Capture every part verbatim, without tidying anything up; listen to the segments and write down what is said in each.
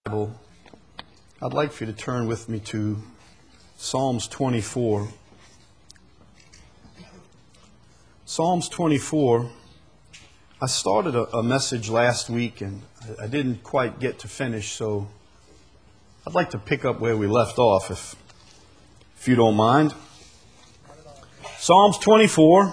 I'd like for you to turn with me to Psalms twenty-four. Psalms twenty-four. I started a, a message last week and I, I didn't quite get to finish, so I'd like to pick up where we left off, if, if you don't mind. Psalms twenty-four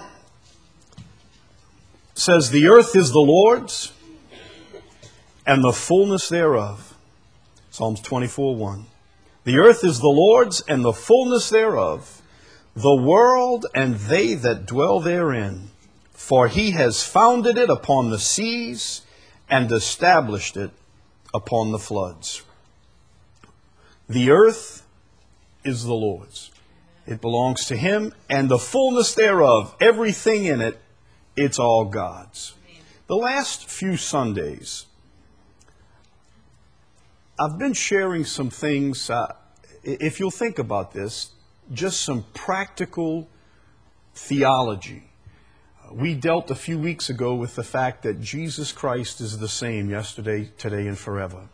says, "The earth is the Lord's, and the fullness thereof." Psalms twenty-four one. "The earth is the Lord's, and the fullness thereof, the world and they that dwell therein. For he has founded it upon the seas, and established it upon the floods." The earth is the Lord's. It belongs to him, and the fullness thereof, everything in it, it's all God's. The last few Sundays, I've been sharing some things, uh, if you'll think about this, just some practical theology. Uh, we dealt a few weeks ago with the fact that Jesus Christ is the same yesterday, today, and forever.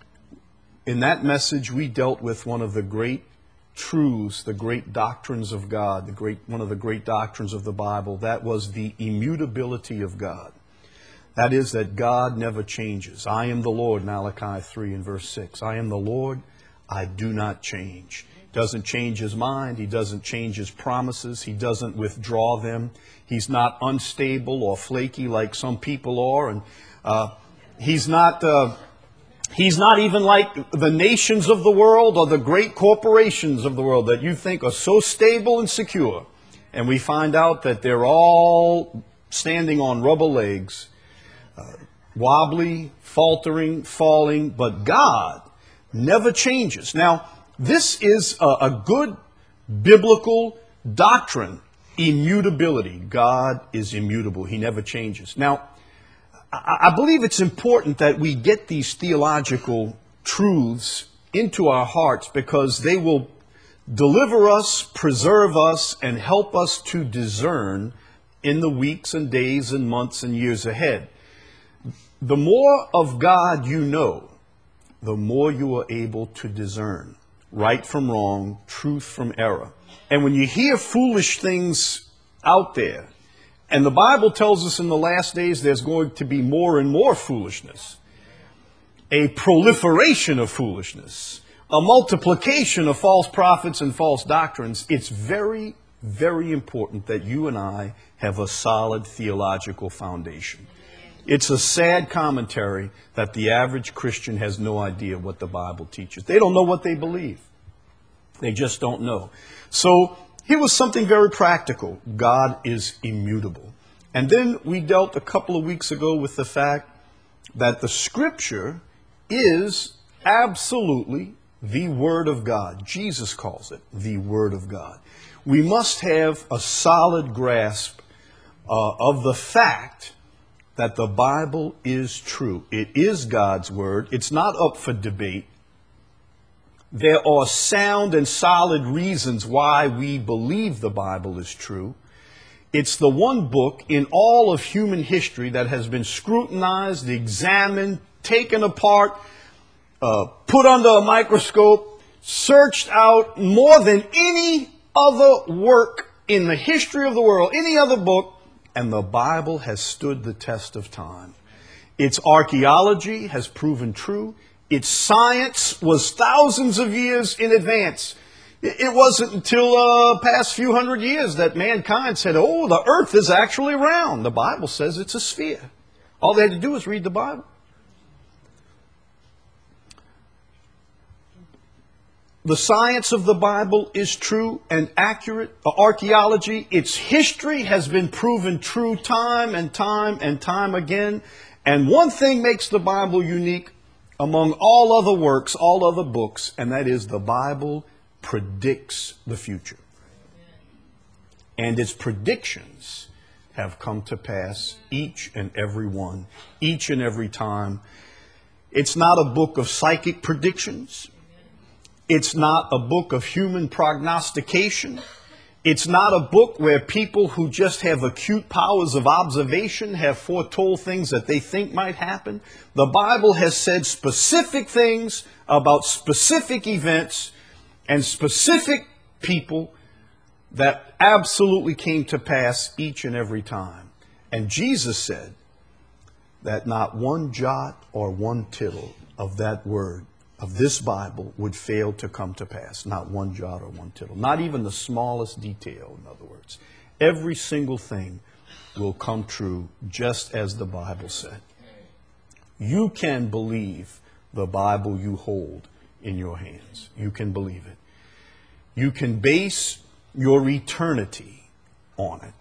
In that message, we dealt with one of the great truths, the great doctrines of God, the great one of the great doctrines of the Bible. That was the immutability of God. That is, that God never changes. "I am the Lord," Malachi three and verse six. "I am the Lord, I do not change." He doesn't change his mind. He doesn't change his promises. He doesn't withdraw them. He's not unstable or flaky like some people are. And uh, he's not... Uh, He's not even like the nations of the world or the great corporations of the world that you think are so stable and secure. And we find out that they're all standing on rubber legs, uh, wobbly, faltering, falling. But God never changes. Now, this is a, a good biblical doctrine, immutability. God is immutable. He never changes. Now, I believe it's important that we get these theological truths into our hearts because they will deliver us, preserve us, and help us to discern in the weeks and days and months and years ahead. The more of God you know, the more you are able to discern right from wrong, truth from error. And when you hear foolish things out there, and the Bible tells us in the last days there's going to be more and more foolishness, a proliferation of foolishness, a multiplication of false prophets and false doctrines. It's very, very important that you and I have a solid theological foundation. It's a sad commentary that the average Christian has no idea what the Bible teaches. They don't know what they believe. They just don't know. So, here was something very practical. God is immutable. And then we dealt a couple of weeks ago with the fact that the Scripture is absolutely the Word of God. Jesus calls it the Word of God. We must have a solid grasp uh, of the fact that the Bible is true. It is God's Word. It's not up for debate. There are sound and solid reasons why we believe the Bible is true. It's the one book in all of human history that has been scrutinized, examined, taken apart, uh, put under a microscope, searched out more than any other work in the history of the world, any other book, and the Bible has stood the test of time. Its archaeology has proven true. Its science was thousands of years in advance. It wasn't until uh, past few hundred years that mankind said, oh, the earth is actually round. The Bible says it's a sphere. All they had to do was read the Bible. The science of the Bible is true and accurate. The archaeology, its history has been proven true time and time and time again. And one thing makes the Bible unique among all other works, all other books, and that is the Bible predicts the future. And its predictions have come to pass, each and every one, each and every time. It's not a book of psychic predictions. It's not a book of human prognostication. It's not a book where people who just have acute powers of observation have foretold things that they think might happen. The Bible has said specific things about specific events and specific people that absolutely came to pass each and every time. And Jesus said that not one jot or one tittle of that word, of this Bible, would fail to come to pass. Not one jot or one tittle. Not even the smallest detail, in other words. Every single thing will come true just as the Bible said. You can believe the Bible you hold in your hands. You can believe it. You can base your eternity on it.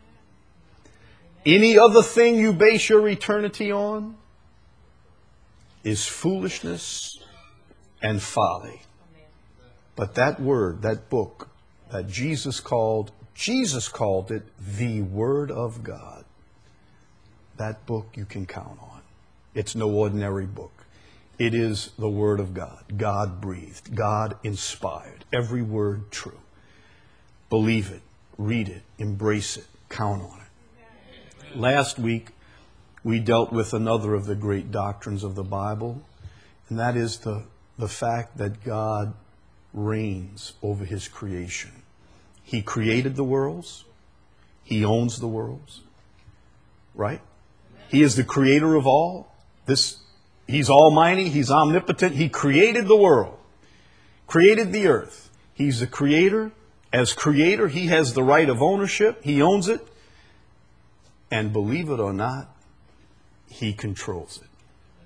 Any other thing you base your eternity on is foolishness and folly. But that word, that book that Jesus called, Jesus called it the Word of God. That book you can count on. It's no ordinary book. It is the Word of God. God breathed. God inspired. Every word true. Believe it. Read it. Embrace it. Count on it. Last week, we dealt with another of the great doctrines of the Bible, and that is the, the fact that God reigns over His creation. He created the worlds. He owns the worlds. Right? He is the creator of all. This, He's almighty. He's omnipotent. He created the world. Created the earth. He's the creator. As creator, He has the right of ownership. He owns it. And believe it or not, He controls it.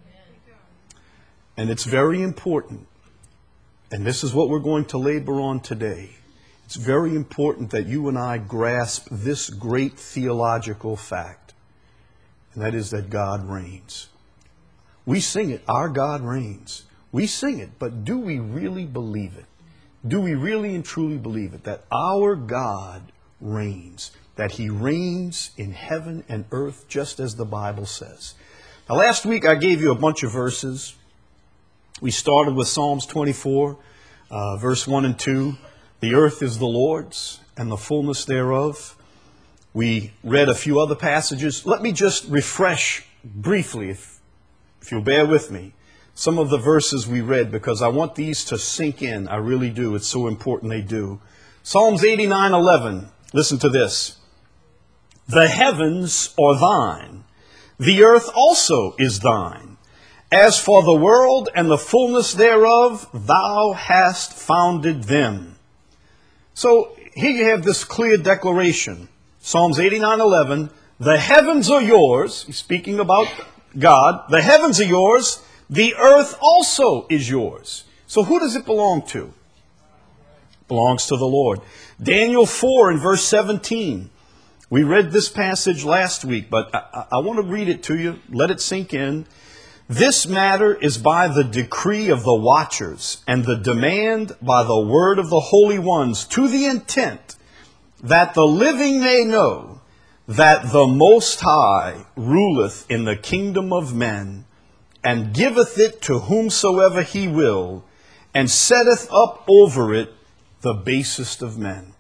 And it's very important, and this is what we're going to labor on today. It's very important that you and I grasp this great theological fact, and that is that God reigns. We sing it, our God reigns. We sing it, but do we really believe it? Do we really and truly believe it, that our God reigns? That He reigns in heaven and earth, just as the Bible says. Now, last week I gave you a bunch of verses. We started with Psalms twenty-four, uh, verse one and two. The earth is the Lord's, and the fullness thereof. We read a few other passages. Let me just refresh briefly, if, if you'll bear with me, some of the verses we read, because I want these to sink in. I really do. It's so important they do. Psalms eighty-nine eleven. Listen to this. The heavens are thine. The earth also is thine. As for the world and the fullness thereof, thou hast founded them. So here you have this clear declaration. Psalms eighty-nine eleven. The heavens are yours. He's speaking about God. The heavens are yours. The earth also is yours. So who does it belong to? It belongs to the Lord. Daniel four and verse seventeen. We read this passage last week, but I, I want to read it to you. Let it sink in. This matter is by the decree of the watchers and the demand by the word of the holy ones, to the intent that the living may know that the Most High ruleth in the kingdom of men, and giveth it to whomsoever He will, and setteth up over it the basest of men.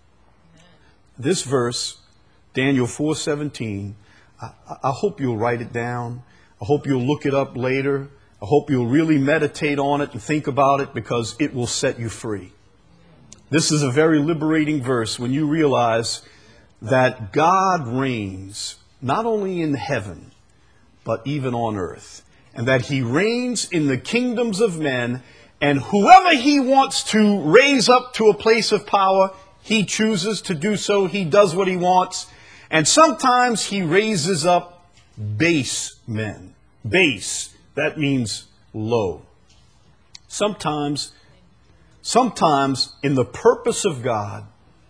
This verse, Daniel four seventeen, I, I hope you'll write it down. I hope you'll look it up later. I hope you'll really meditate on it and think about it, because it will set you free. This is a very liberating verse when you realize that God reigns not only in heaven, but even on earth. And that He reigns in the kingdoms of men, and whoever He wants to raise up to a place of power, He chooses to do so. He does what He wants. And sometimes He raises up base men. Base, that means low. Sometimes, sometimes in the purpose of God,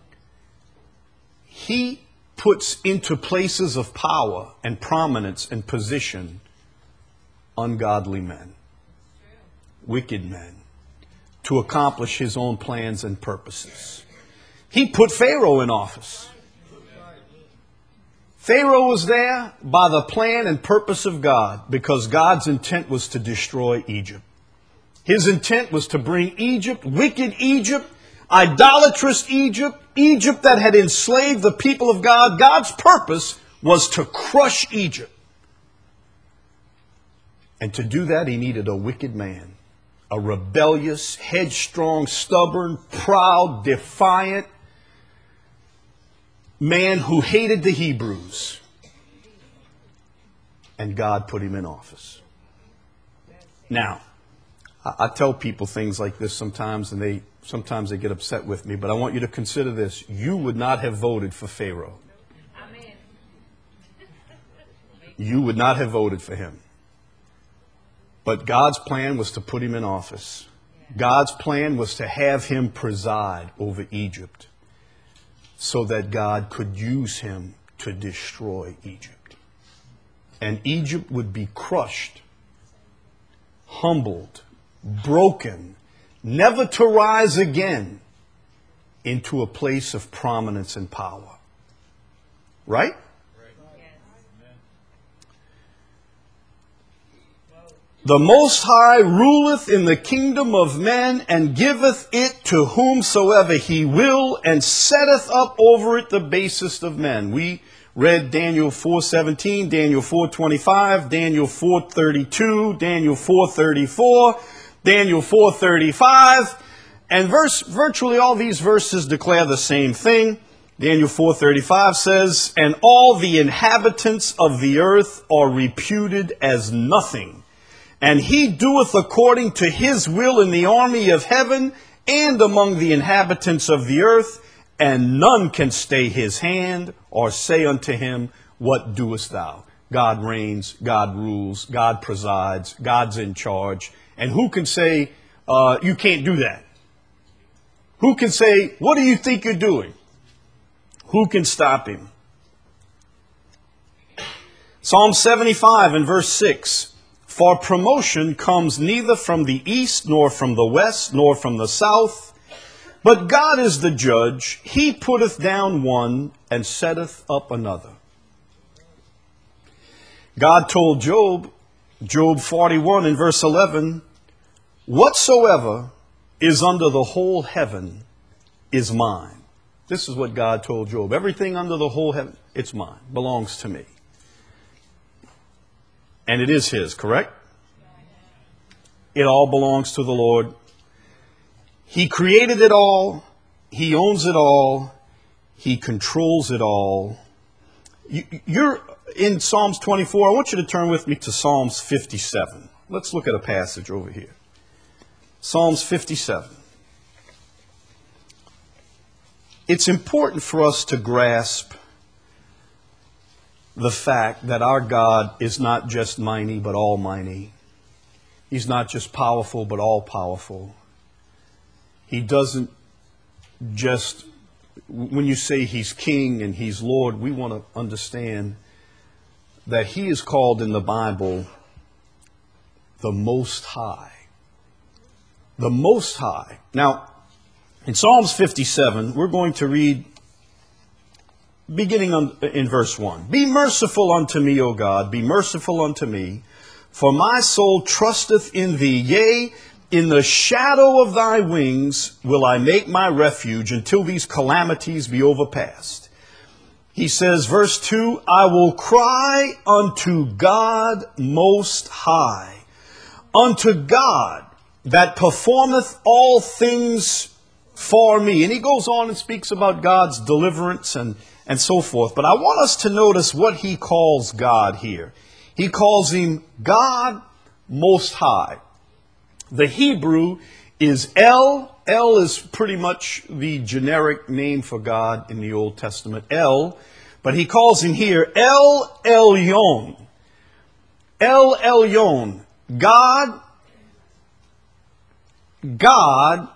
He puts into places of power and prominence and position ungodly men, wicked men, to accomplish His own plans and purposes. He put Pharaoh in office. Pharaoh was there by the plan and purpose of God, because God's intent was to destroy Egypt. His intent was to bring Egypt, wicked Egypt, idolatrous Egypt, Egypt that had enslaved the people of God. God's purpose was to crush Egypt. And to do that, he needed a wicked man, a rebellious, headstrong, stubborn, proud, defiant man who hated the Hebrews. And God put him in office. Now, I, I tell people things like this sometimes, and they sometimes they get upset with me, but I want you to consider this. You would not have voted for Pharaoh. You would not have voted for him. But God's plan was to put him in office. God's plan was to have him preside over Egypt so that God could use him to destroy Egypt. And Egypt would be crushed, humbled, broken, never to rise again into a place of prominence and power. Right? The Most High ruleth in the kingdom of men, and giveth it to whomsoever he will, and setteth up over it the basest of men. We read Daniel four seventeen, Daniel four twenty-five, Daniel four thirty-two, Daniel four thirty-four, Daniel four thirty-five, and verse, virtually all these verses declare the same thing. Daniel four thirty-five says, and all the inhabitants of the earth are reputed as nothing. And he doeth according to his will in the army of heaven and among the inhabitants of the earth, and none can stay his hand or say unto him, what doest thou? God reigns, God rules, God presides, God's in charge. And who can say, uh, you can't do that? Who can say, what do you think you're doing? Who can stop him? Psalm seventy-five and verse six. For promotion comes neither from the east, nor from the west, nor from the south. But God is the judge. He putteth down one and setteth up another. God told Job, Job forty-one and verse eleven, whatsoever is under the whole heaven is mine. This is what God told Job. Everything under the whole heaven, it's mine, belongs to me. And it is his, correct? It all belongs to the Lord. He created it all. He owns it all. He controls it all. You, you're in Psalms twenty-four. I want you to turn with me to Psalms fifty-seven. Let's look at a passage over here. Psalms fifty-seven. It's important for us to grasp the fact that our God is not just mighty, but almighty. He's not just powerful, but all-powerful. He doesn't just, when you say he's king and he's Lord, we want to understand that he is called in the Bible the Most High. The Most High. Now, in Psalms fifty-seven, we're going to read beginning on, in verse one. Be merciful unto me, O God, be merciful unto me, for my soul trusteth in thee. Yea, in the shadow of thy wings will I make my refuge until these calamities be overpassed. He says, verse two, I will cry unto God most high, unto God that performeth all things for me. And he goes on and speaks about God's deliverance and and so forth. But I want us to notice what he calls God here. He calls him God Most High. The Hebrew is El. El is pretty much the generic name for God in the Old Testament. El. But he calls him here El Elyon. El Elyon. God. God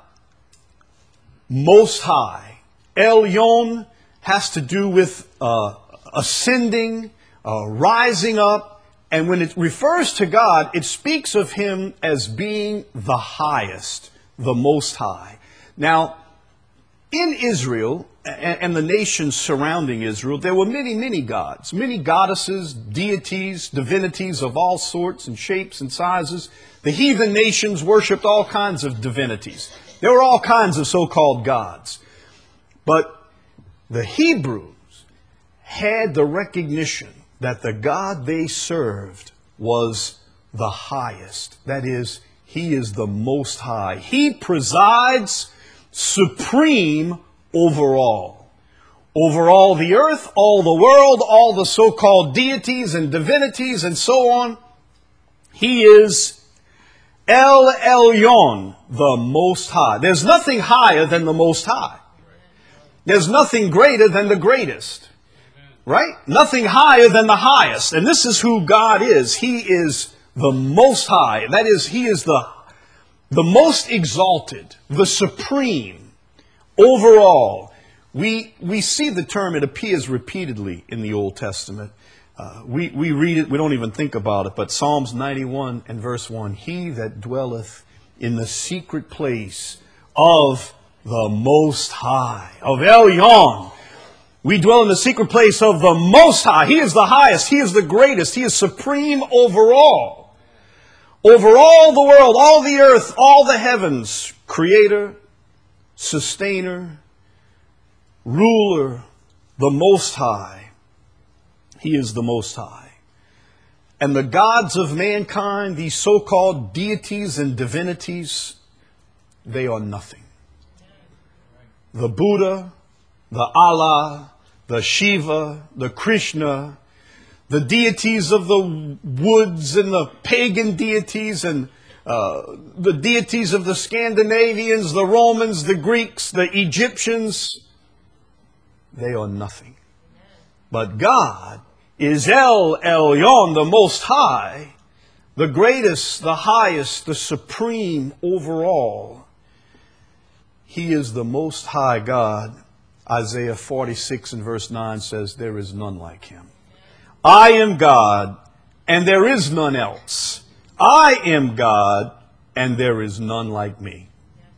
Most High. Elyon has to do with uh, ascending, uh, rising up. And when it refers to God, it speaks of him as being the highest, the Most High. Now, in Israel and, and the nations surrounding Israel, there were many, many gods, many goddesses, deities, divinities of all sorts and shapes and sizes. The heathen nations worshipped all kinds of divinities. There were all kinds of so-called gods. But the Hebrews had the recognition that the God they served was the highest. That is, He is the Most High. He presides supreme over all. Over all the earth, all the world, all the so-called deities and divinities and so on. He is El Elyon, the Most High. There's nothing higher than the Most High. There's nothing greater than the greatest. Right? Nothing higher than the highest. And this is who God is. He is the Most High. That is, He is the, the most exalted, the supreme, over all. We, we see the term, it appears repeatedly in the Old Testament. Uh, we, we read it, we don't even think about it, but Psalms ninety-one and verse one, He that dwelleth in the secret place of the Most High, of Elyon. We dwell in the secret place of the Most High. He is the highest. He is the greatest. He is supreme over all. Over all the world, all the earth, all the heavens. Creator, sustainer, ruler, the Most High. He is the Most High. And the gods of mankind, these so-called deities and divinities, they are nothing. The Buddha, the Allah, the Shiva, the Krishna, the deities of the woods and the pagan deities and uh, the deities of the Scandinavians, the Romans, the Greeks, the Egyptians, they are nothing. But God is El Elyon, the Most High, the greatest, the highest, the supreme over all. He is the Most High God. Isaiah forty-six and verse nine says, there is none like Him. I am God, and there is none else. I am God, and there is none like me.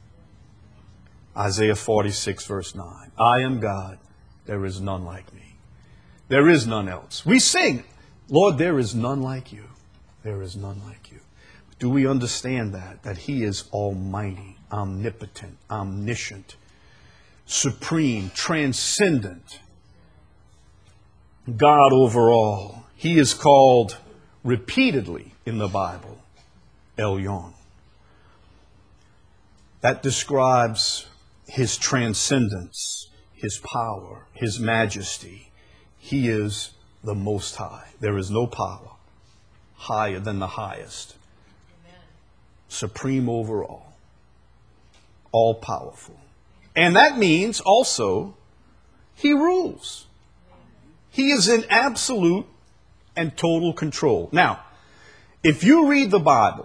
Isaiah forty-six verse nine. I am God, there is none like me. There is none else. We sing, Lord, there is none like you. There is none like you. Do we understand that? That He is almighty, omnipotent, omniscient, supreme, transcendent, God over all. He is called repeatedly in the Bible, Elyon. That describes His transcendence, His power, His majesty. He is the Most High. There is no power higher than the highest. Amen. Supreme over all. All powerful. And that means also He rules. He is in absolute and total control. Now, if you read the Bible,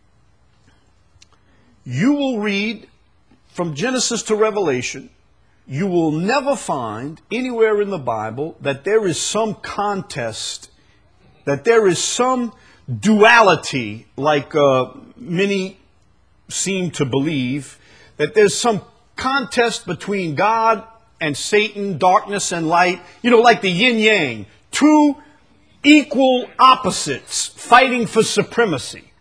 you will read from Genesis to Revelation, you will never find anywhere in the Bible that there is some contest, that there is some duality, like uh, many seem to believe, that there's some contest between God and Satan, darkness and light, you know, like the yin-yang, two equal opposites fighting for supremacy.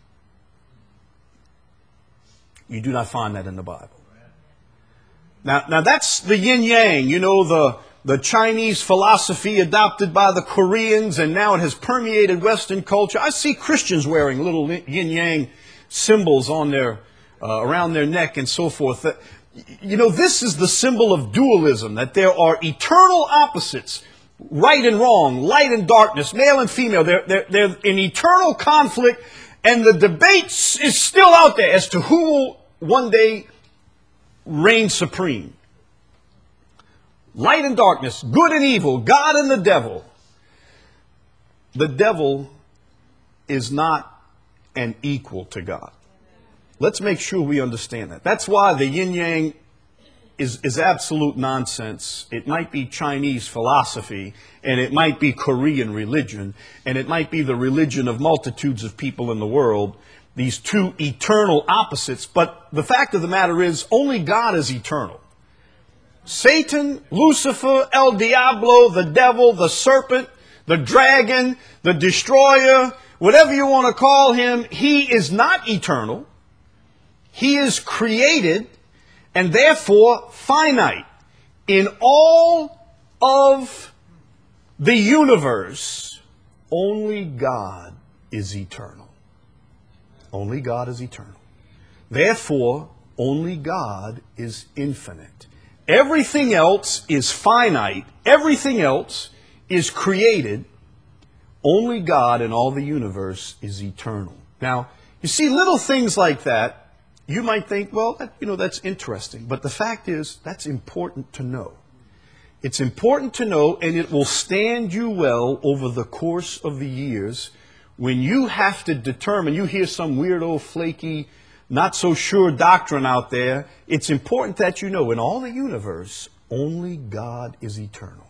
You do not find that in the Bible. Now, now that's the yin-yang, you know, the, the Chinese philosophy adopted by the Koreans, and now it has permeated Western culture. I see Christians wearing little yin-yang symbols on their, uh, around their neck and so forth. That, you know, this is the symbol of dualism, that there are eternal opposites, right and wrong, light and darkness, male and female. They're, they're, they're in eternal conflict, and the debate is still out there as to who will one day reign supreme. Light and darkness, good and evil, God and the devil. The devil is not an equal to God. Let's make sure we understand that. That's why the yin-yang is, is absolute nonsense. It might be Chinese philosophy, and it might be Korean religion, and it might be the religion of multitudes of people in the world, these two eternal opposites. But the fact of the matter is, only God is eternal. Satan, Lucifer, El Diablo, the devil, the serpent, the dragon, the destroyer, whatever you want to call him, he is not eternal. He is created. and therefore finite. In all of the universe, only God is eternal. Only God is eternal. Therefore, only God is infinite. Everything else is finite. Everything else is created. Only God in all the universe is eternal. Now, you see little things like that, you might think, well, that, you know, that's interesting. But the fact is, that's important to know. It's important to know, and it will stand you well over the course of the years when you have to determine, you hear some weirdo, flaky, not so sure doctrine out there. It's important that you know in all the universe, only God is eternal.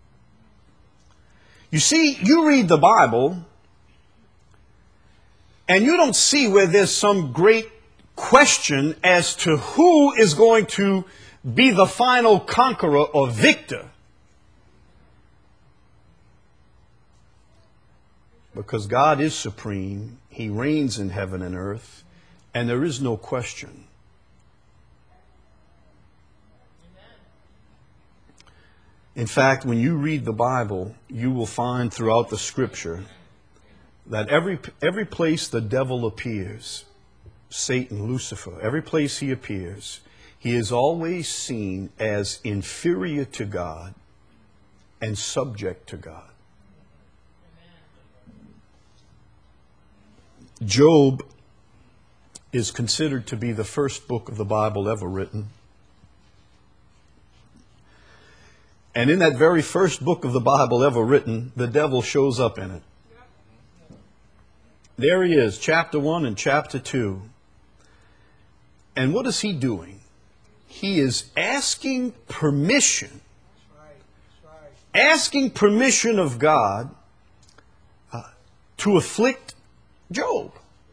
You see, you read the Bible, and you don't see where there's some great question as to who is going to be the final conqueror or victor. Because God is supreme, He reigns in heaven and earth, and there is no question. In fact, when you read the Bible, you will find throughout the Scripture that every, every place the devil appears, Satan, Lucifer, every place he appears, he is always seen as inferior to God and subject to God. Job is considered to be the first book of the Bible ever written. And in that very first book of the Bible ever written, the devil shows up in it. There he is, chapter one and chapter two. And what is he doing? He is asking permission, asking permission of God uh, to afflict Job.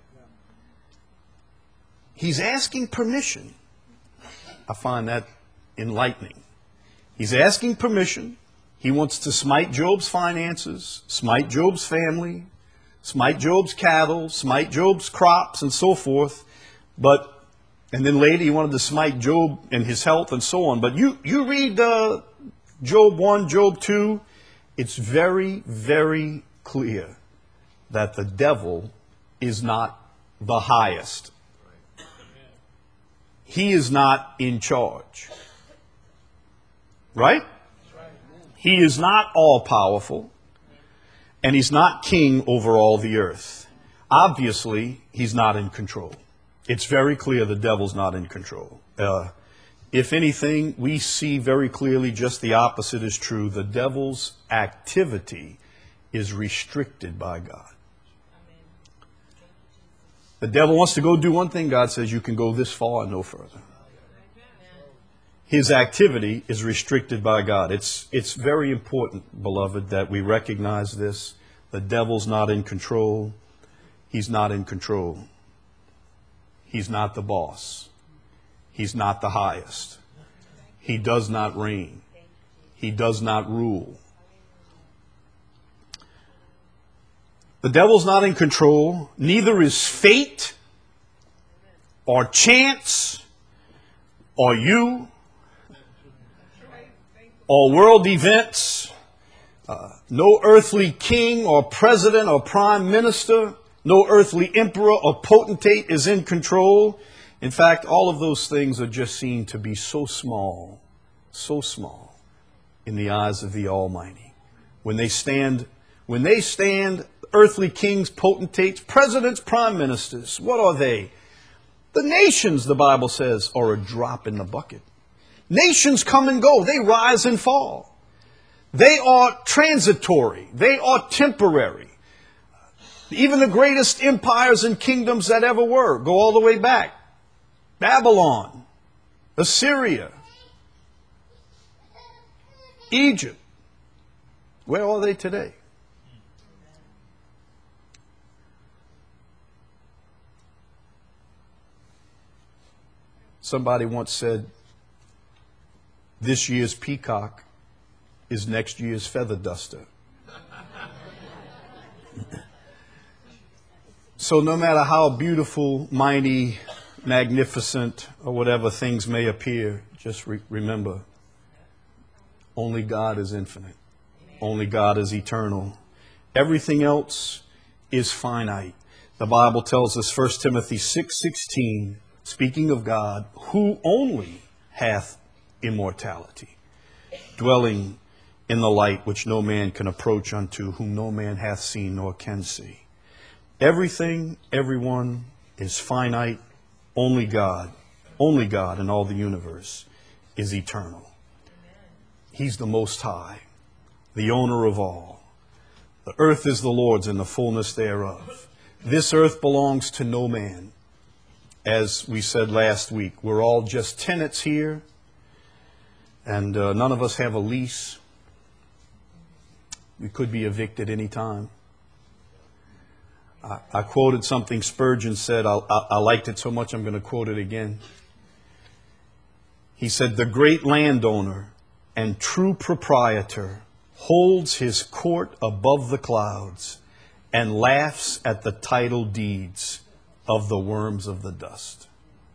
He's asking permission. I find that enlightening. He's asking permission. He wants to smite Job's finances, smite Job's family, smite Job's cattle, smite Job's crops, and so forth. But, and then later he wanted to smite Job and his health and so on. But you, you read uh, Job one, Job two, it's very, very clear that the devil is not the highest. He is not in charge. Right? He is not all-powerful, and he's not king over all the earth. Obviously, he's not in control. It's very clear the devil's not in control. Uh, if anything, we see very clearly just the opposite is true. The devil's activity is restricted by God. The devil wants to go do one thing. God says you can go this far and no further. His activity is restricted by God. It's, it's very important, beloved, that we recognize this. The devil's not in control. He's not in control. He's not the boss. He's not the highest. He does not reign. He does not rule. The devil's not in control. Neither is fate or chance or you or world events. Uh, no earthly king or president or prime minister, no earthly emperor or potentate is in control. In fact, all of those things are just seen to be so small, so small in the eyes of the Almighty. When they stand, when they stand, earthly kings, potentates, presidents, prime ministers, what are they? The nations, the Bible says, are a drop in the bucket. Nations come and go. They rise and fall. They are transitory. They are temporary. Even the greatest empires and kingdoms that ever were go all the way back. Babylon, Assyria, Egypt. Where are they today? Somebody once said, this year's peacock is next year's feather duster. So no matter how beautiful, mighty, magnificent, or whatever things may appear, just re- remember, only God is infinite. Only God is eternal. Everything else is finite. The Bible tells us, First Timothy six sixteen, speaking of God, who only hath immortality, dwelling in the light which no man can approach unto, whom no man hath seen nor can see. Everything, everyone is finite. Only God, only God in all the universe is eternal. He's the Most High, the owner of all. The earth is the Lord's and the fullness thereof. This earth belongs to no man. As we said last week, we're all just tenants here, and uh, none of us have a lease. We could be evicted any time. I, I quoted something Spurgeon said. I, I, I liked it so much I'm going to quote it again. He said, "The great landowner and true proprietor holds his court above the clouds and laughs at the title deeds of the worms of the dust."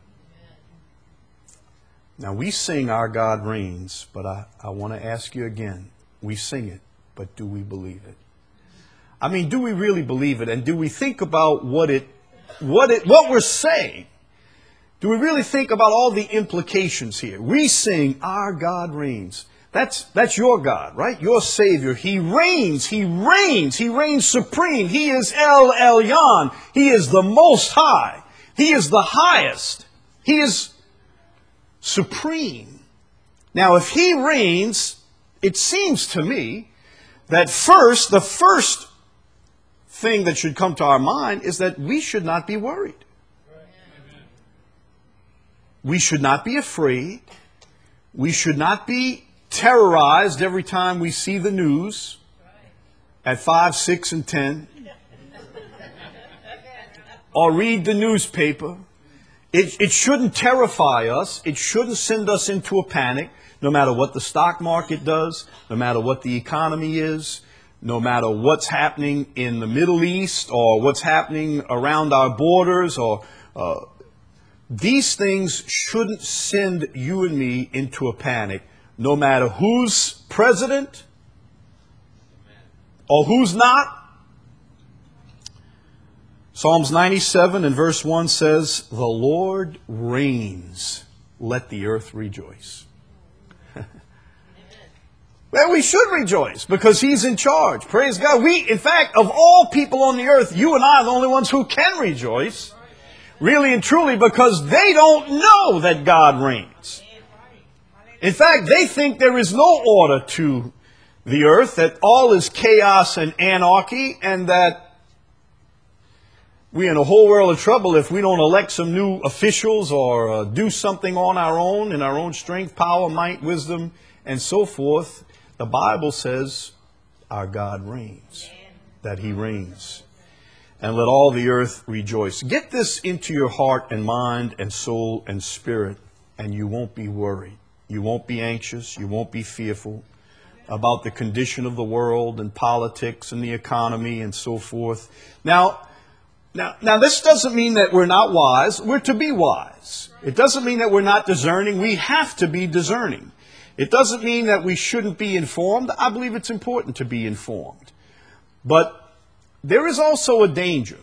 Now we sing Our God Reigns, but I, I want to ask you again, we sing it, but do we believe it? I mean, do we really believe it? And do we think about what it, what it, what we're saying? Do we really think about all the implications here? We sing Our God Reigns. That's, that's your God, right? Your Savior. He reigns. He reigns. He reigns supreme. He is El Elyon. He is the Most High. He is the highest. He is supreme. Now, if He reigns, it seems to me that first, the first thing that should come to our mind is that we should not be worried. We should not be afraid. We should not be terrorized every time we see the news at five, six, and ten, or read the newspaper. It, it shouldn't terrify us. It shouldn't send us into a panic, no matter what the stock market does, no matter what the economy is, no matter what's happening in the Middle East or what's happening around our borders. Or uh, these things shouldn't send you and me into a panic, no matter who's president or who's not. Psalms ninety-seven and verse one says, "The Lord reigns, let the earth rejoice." Well, we should rejoice because He's in charge. Praise God. We, in fact, of all people on the earth, you and I are the only ones who can rejoice. Really and truly, because they don't know that God reigns. In fact, they think there is no order to the earth, that all is chaos and anarchy, and that we're in a whole world of trouble if we don't elect some new officials or uh, do something on our own, in our own strength, power, might, wisdom, and so forth. The Bible says our God reigns, that He reigns. And let all the earth rejoice. Get this into your heart and mind and soul and spirit, and you won't be worried. You won't be anxious. You won't be fearful about the condition of the world and politics and the economy and so forth. Now, now, now this doesn't mean that we're not wise. We're to be wise. It doesn't mean that we're not discerning. We have to be discerning. It doesn't mean that we shouldn't be informed. I believe it's important to be informed. But there is also a danger.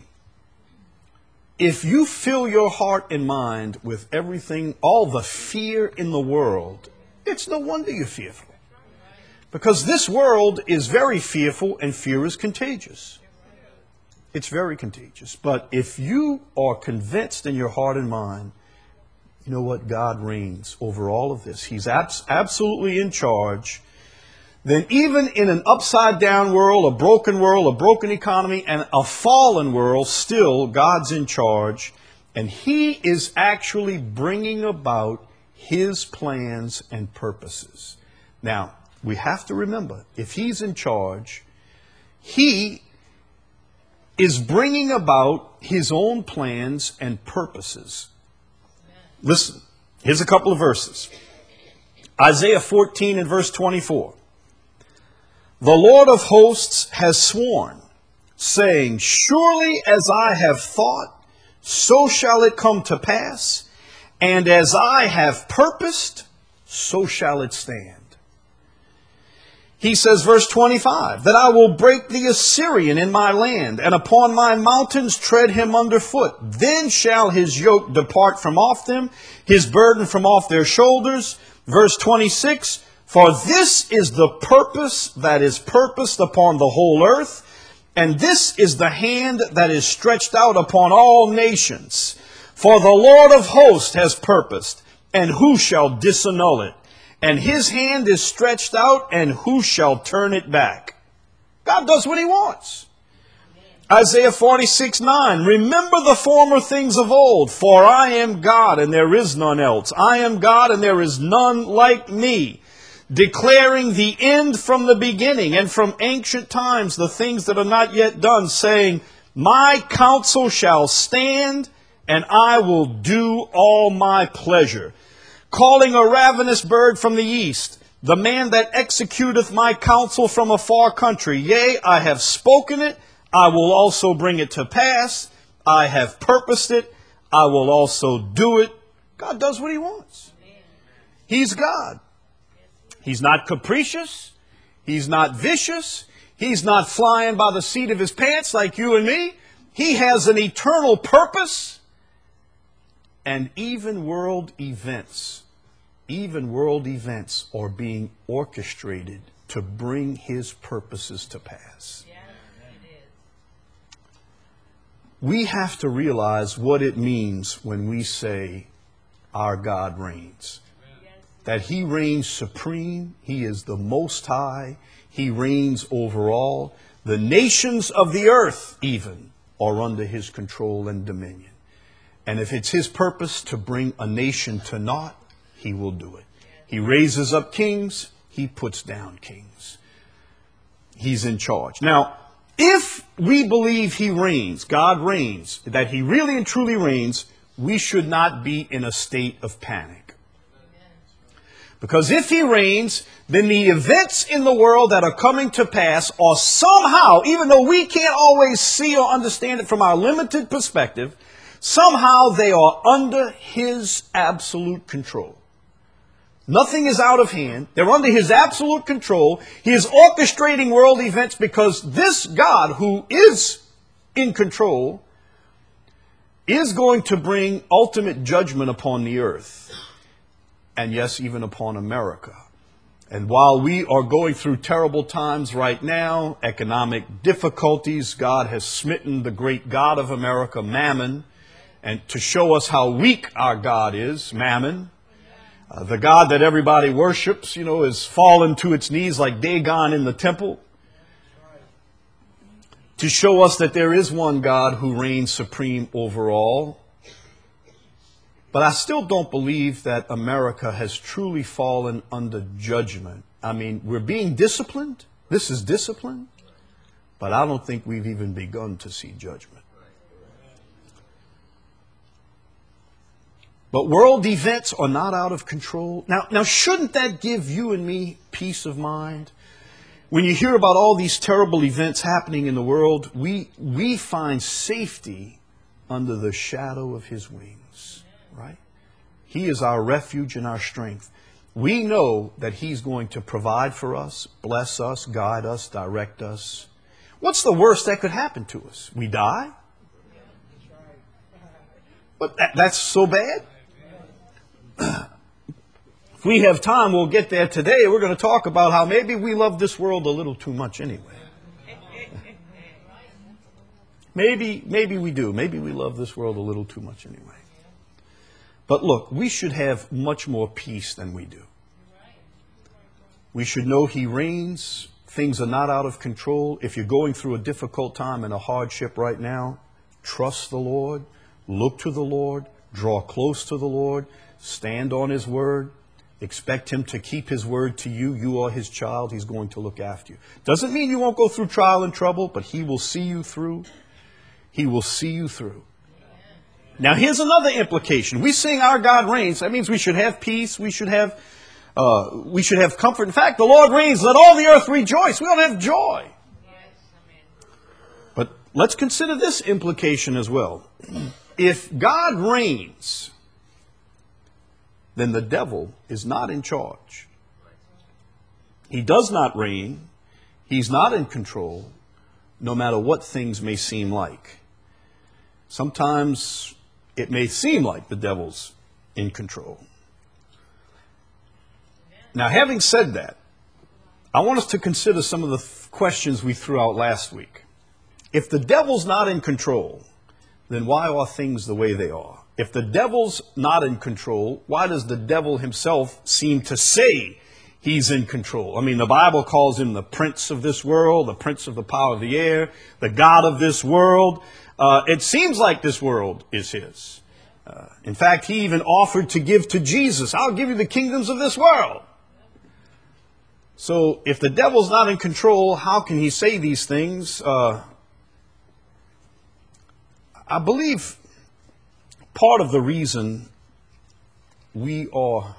If you fill your heart and mind with everything, all the fear in the world, it's no wonder you're fearful. Because this world is very fearful, and fear is contagious. It's very contagious. But if you are convinced in your heart and mind, you know what? God reigns over all of this. He's abs- absolutely in charge. Then even in an upside down world, a broken world, a broken economy, and a fallen world, still God's in charge. And He is actually bringing about His plans and purposes. Now, we have to remember, if He's in charge, He is bringing about His own plans and purposes. Listen, here's a couple of verses. Isaiah fourteen and verse twenty-four. "The Lord of hosts has sworn, saying, Surely as I have thought, so shall it come to pass. And as I have purposed, so shall it stand. He says, verse twenty-five, that I will break the Assyrian in my land, and upon my mountains tread him underfoot. Then shall his yoke depart from off them, his burden from off their shoulders. Verse twenty-six, for this is the purpose that is purposed upon the whole earth, and this is the hand that is stretched out upon all nations. For the Lord of hosts has purposed, and who shall disannul it? And his hand is stretched out, and who shall turn it back? God does what he wants. Isaiah forty-six nine, remember the former things of old, for I am God and there is none else. I am God and there is none like me, declaring the end from the beginning and from ancient times the things that are not yet done, saying, my counsel shall stand and I will do all my pleasure. Calling a ravenous bird from the east, the man that executeth my counsel from a far country. Yea, I have spoken it, I will also bring it to pass. I have purposed it, I will also do it. God does what he wants. He's God. He's not capricious. He's not vicious. He's not flying by the seat of his pants like you and me. He has an eternal purpose. And even world events, even world events are being orchestrated to bring his purposes to pass. Yes, it is. We have to realize what it means when we say our God reigns. Yes. That he reigns supreme. He is the Most High. He reigns over all. The nations of the earth even are under his control and dominion. And if it's his purpose to bring a nation to naught, he will do it. He raises up kings. He puts down kings. He's in charge. Now, if we believe he reigns, God reigns, that he really and truly reigns, we should not be in a state of panic. Because if he reigns, then the events in the world that are coming to pass are somehow, even though we can't always see or understand it from our limited perspective, somehow they are under his absolute control. Nothing is out of hand. They're under his absolute control. He is orchestrating world events because this God who is in control is going to bring ultimate judgment upon the earth. And yes, even upon America. And while we are going through terrible times right now, economic difficulties, God has smitten the great God of America, Mammon, and to show us how weak our God is, Mammon, uh, the God that everybody worships, you know, is fallen to its knees like Dagon in the temple. To show us that there is one God who reigns supreme over all. But I still don't believe that America has truly fallen under judgment. I mean, we're being disciplined. This is discipline. But I don't think we've even begun to see judgment. But world events are not out of control. Now, now, shouldn't that give you and me peace of mind? When you hear about all these terrible events happening in the world, we, we find safety under the shadow of his wings, right? He is our refuge and our strength. We know that he's going to provide for us, bless us, guide us, direct us. What's the worst that could happen to us? We die? But that, that's so bad? If we have time, we'll get there today. We're going to talk about how maybe we love this world a little too much anyway. Maybe, maybe we do. Maybe we love this world a little too much anyway. But look, we should have much more peace than we do. We should know he reigns. Things are not out of control. If you're going through a difficult time and a hardship right now, trust the Lord. Look to the Lord. Draw close to the Lord. Stand on his word. Expect him to keep his word to you. You are his child. He's going to look after you. Doesn't mean you won't go through trial and trouble, but he will see you through. He will see you through. Now, here's another implication. We sing our God reigns. That means we should have peace. We should have, uh, we should have comfort. In fact, the Lord reigns. Let all the earth rejoice. We ought to have joy. But let's consider this implication as well. if God reigns, then the devil is not in charge. He does not reign. He's not in control, no matter what things may seem like. Sometimes it may seem like the devil's in control. Now, having said that, I want us to consider some of the th- questions we threw out last week. If the devil's not in control, then why are things the way they are? If the devil's not in control, why does the devil himself seem to say he's in control? I mean, the Bible calls him the prince of this world, the prince of the power of the air, the god of this world. Uh, it seems like this world is his. Uh, in fact, he even offered to give to Jesus, I'll give you the kingdoms of this world. So if the devil's not in control, how can he say these things? Uh, I believe part of the reason we are,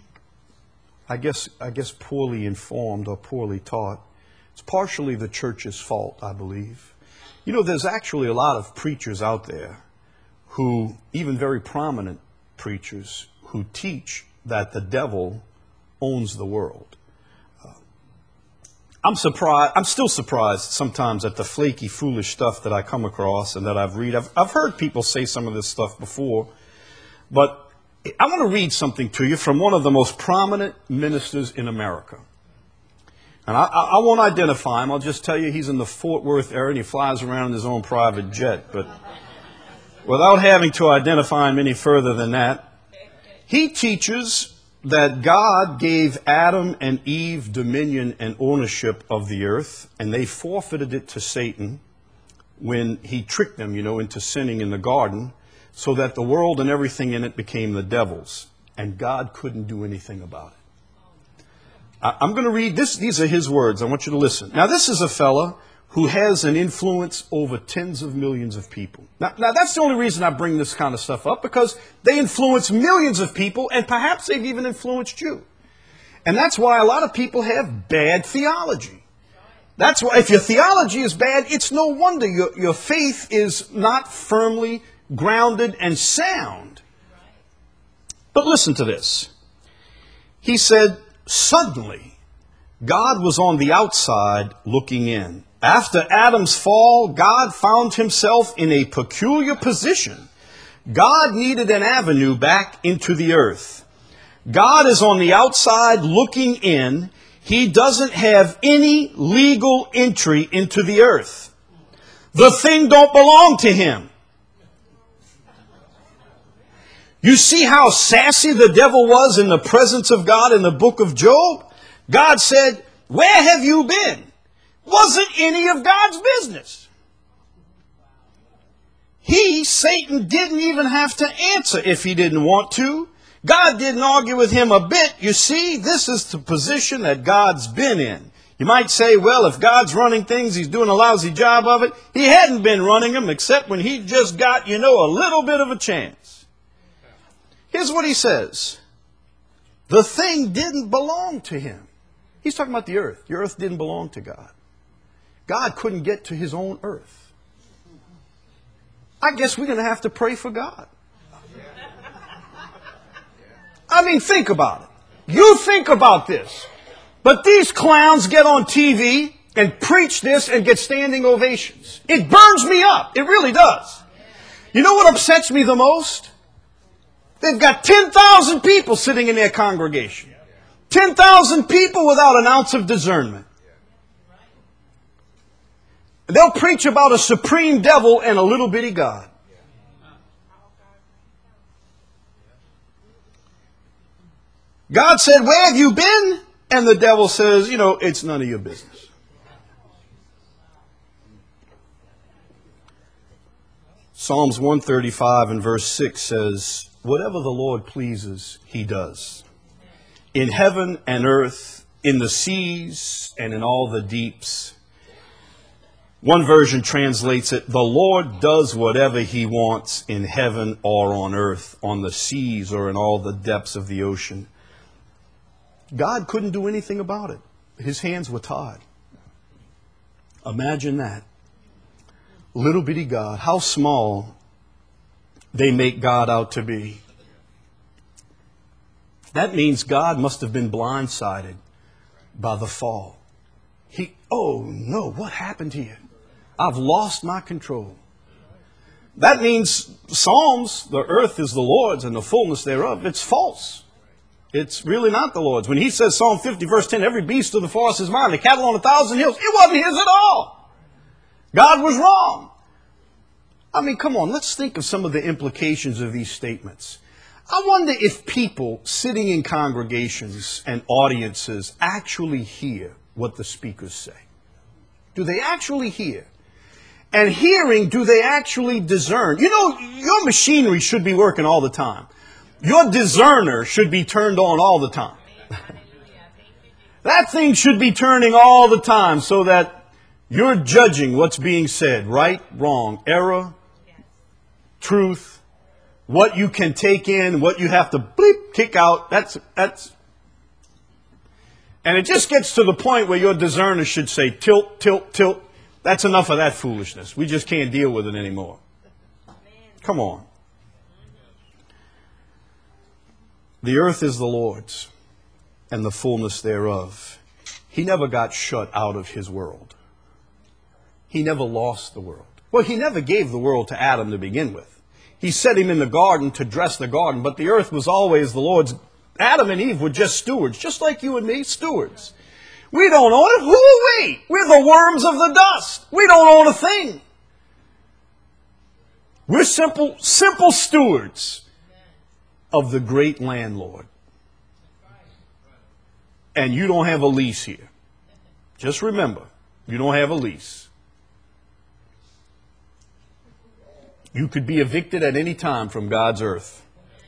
I guess, I guess poorly informed or poorly taught, it's partially the church's fault, I believe. You know, there's actually a lot of preachers out there who, even very prominent preachers, who teach that the devil owns the world. Uh, I'm surprised, I'm still surprised sometimes at the flaky, foolish stuff that I come across and that I've read. I've, I've heard people say some of this stuff before, but I want to read something to you from one of the most prominent ministers in America. And I, I, I won't identify him. I'll just tell you he's in the Fort Worth area and he flies around in his own private jet. But without having to identify him any further than that, he teaches that God gave Adam and Eve dominion and ownership of the earth, and they forfeited it to Satan when he tricked them, you know, into sinning in the garden, so that the world and everything in it became the devil's, and God couldn't do anything about it. I, I'm going to read this. These are his words. I want you to listen. Now, this is a fella who has an influence over tens of millions of people. Now, now, that's the only reason I bring this kind of stuff up, because they influence millions of people, and perhaps they've even influenced you. And that's why a lot of people have bad theology. That's why if your theology is bad, it's no wonder your, your faith is not firmly grounded and sound. But listen to this. He said, suddenly, God was on the outside looking in. After Adam's fall, God found himself in a peculiar position. God needed an avenue back into the earth. God is on the outside looking in. He doesn't have any legal entry into the earth. The thing don't belong to him. You see how sassy the devil was in the presence of God in the book of Job? God said, where have you been? Wasn't any of God's business. He, Satan, didn't even have to answer if he didn't want to. God didn't argue with him a bit. You see, this is the position that God's been in. You might say, well, if God's running things, he's doing a lousy job of it. He hadn't been running them except when he just got, you know, a little bit of a chance. Here's what he says. The thing didn't belong to him. He's talking about the earth. The earth didn't belong to God. God couldn't get to his own earth. I guess we're going to have to pray for God. I mean, think about it. You think about this. But these clowns get on T V and preach this and get standing ovations. It burns me up. It really does. You know what upsets me the most? They've got ten thousand people sitting in their congregation. ten thousand people without an ounce of discernment. They'll preach about a supreme devil and a little bitty God. God said, where have you been? And the devil says, you know, it's none of your business. Psalms one thirty-five and verse six says, whatever the Lord pleases, he does. In heaven and earth, in the seas and in all the deeps. One version translates it, the Lord does whatever he wants in heaven or on earth, on the seas or in all the depths of the ocean. God couldn't do anything about it. His hands were tied. Imagine that. Little bitty God, how small they make God out to be. That means God must have been blindsided by the fall. He, oh no, what happened here? I've lost my control. That means Psalms, the earth is the Lord's and the fullness thereof. It's false. It's really not the Lord's. When he says, Psalm fifty, verse ten, every beast of the forest is mine, the cattle on a thousand hills, it wasn't his at all. God was wrong. I mean, come on, let's think of some of the implications of these statements. I wonder if people sitting in congregations and audiences actually hear what the speakers say. Do they actually hear? And hearing, do they actually discern? You know, your machinery should be working all the time. Your discerner should be turned on all the time. That thing should be turning all the time so that you're judging what's being said, right, wrong, error, truth, what you can take in, what you have to bleep, kick out. That's, that's, and it just gets to the point where your discerner should say, tilt, tilt, tilt. That's enough of that foolishness. We just can't deal with it anymore. Come on. The earth is the Lord's and the fullness thereof. He never got shut out of his world. He never lost the world. Well, he never gave the world to Adam to begin with. He set him in the garden to dress the garden, but the earth was always the Lord's. Adam and Eve were just stewards, just like you and me, stewards. We don't own it. Who are we? We're the worms of the dust. We don't own a thing. We're simple, simple stewards of the great landlord. And you don't have a lease here. Just remember, you don't have a lease. You could be evicted at any time from God's earth.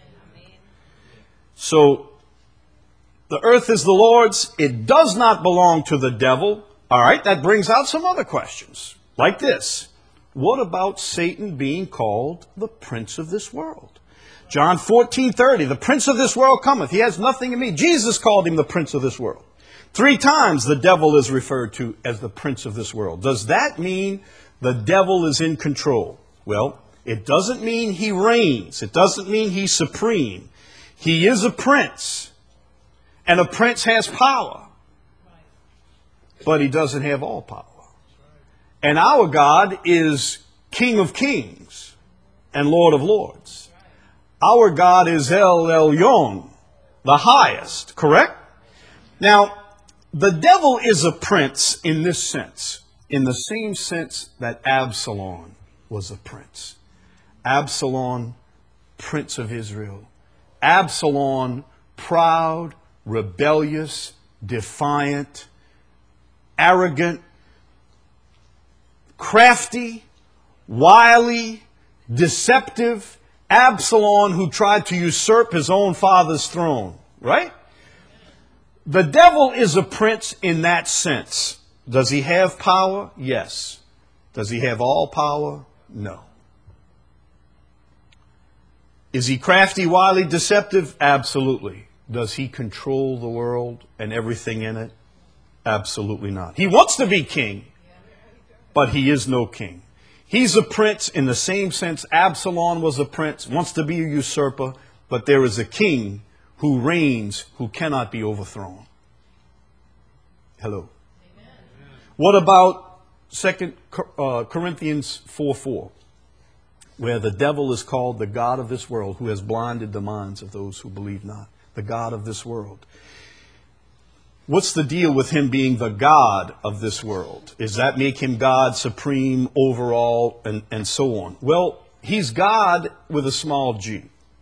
So, the earth is the Lord's. It does not belong to the devil. All right, that brings out some other questions. Like this. What about Satan being called the prince of this world? John fourteen thirty, the prince of this world cometh. He has nothing in me. Jesus called him the prince of this world. Three times the devil is referred to as the prince of this world. Does that mean the devil is in control? Well, it doesn't mean he reigns. It doesn't mean he's supreme. He is a prince. And a prince has power. But he doesn't have all power. And our God is King of kings and Lord of lords. Our God is El Elyon, the highest, correct? Now, the devil is a prince in this sense, in the same sense that Absalom was a prince. Absalom, prince of Israel. Absalom, proud, rebellious, defiant, arrogant, crafty, wily, deceptive. Absalom, who tried to usurp his own father's throne, right? The devil is a prince in that sense. Does he have power? Yes. Does he have all power? No. Is he crafty, wily, deceptive? Absolutely. Does he control the world and everything in it? Absolutely not. He wants to be king, but he is no king. He's a prince in the same sense Absalom was a prince, wants to be a usurper, but there is a king who reigns, who cannot be overthrown. Hello. Amen. What about Second Corinthians four four, where the devil is called the god of this world, who has blinded the minds of those who believe not? The god of this world. What's the deal with him being the God of this world? Does that make him God supreme, overall, and, and so on? Well, he's God with a small g.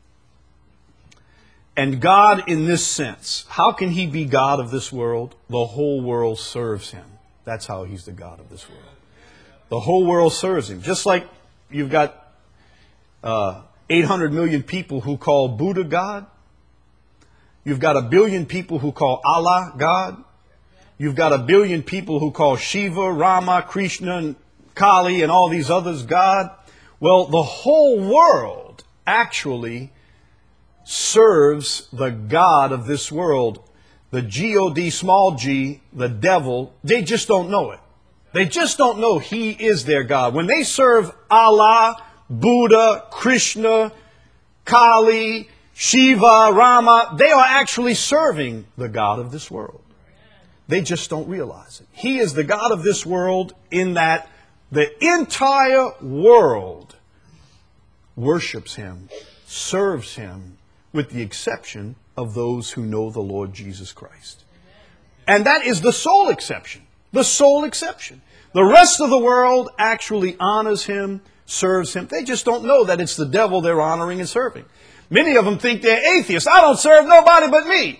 And God in this sense, how can he be God of this world? The whole world serves him. That's how he's the God of this world. The whole world serves him. Just like you've got uh, eight hundred million people who call Buddha God. You've got a billion people who call Allah God. You've got a billion people who call Shiva, Rama, Krishna, and Kali, and all these others God. Well, the whole world actually serves the God of this world. The G O D, small g, the devil, they just don't know it. They just don't know he is their God. When they serve Allah, Buddha, Krishna, Kali, Shiva, Rama, they are actually serving the God of this world. They just don't realize it. He is the God of this world in that the entire world worships him, serves him, with the exception of those who know the Lord Jesus Christ. And that is the sole exception. The sole exception. The rest of the world actually honors him, serves him. They just don't know that it's the devil they're honoring and serving. Many of them think they're atheists. I don't serve nobody but me.